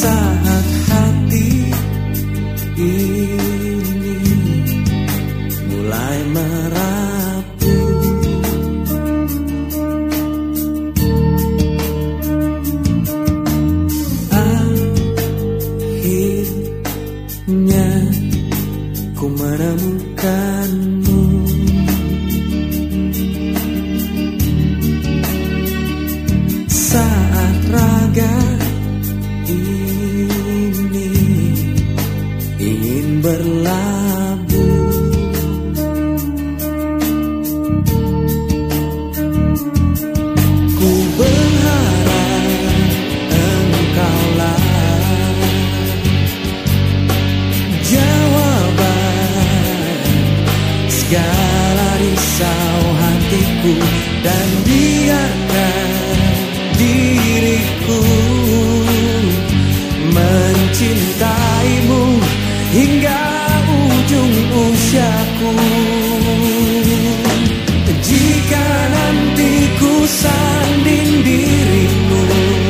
Saat hati ini mulai merapuh, akhirnya ku menemukanmu. Saat raga ini ingin berlabuh, ku berharap engkaulah jawaban segala risau hatiku, dan biarkan diriku mencintaimu hingga ujung usiaku. Jika nanti ku sanding dirimu,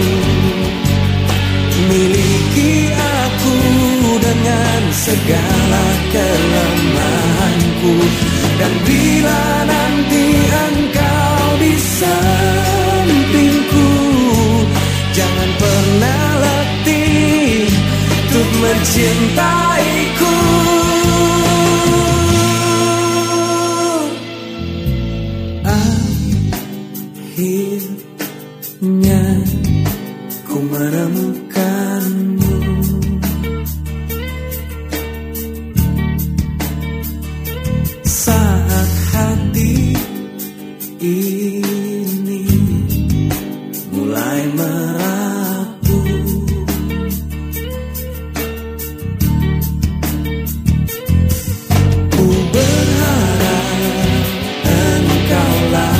miliki aku dengan segala kelemahanku, dan bila nanti engkau di sampingku, jangan pernah letih untuk mencintaiku. Akhirnya ku menemukanmu. Saat hati ini mulai merapuh, ku berharap engkaulah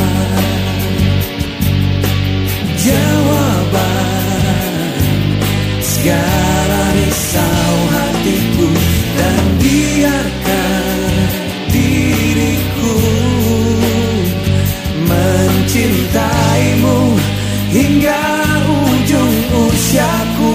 jawaban segala risau hatiku, dan biarkan diriku mencintaimu hingga ujung usiaku.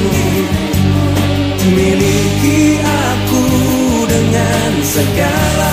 Miliki aku dengan segala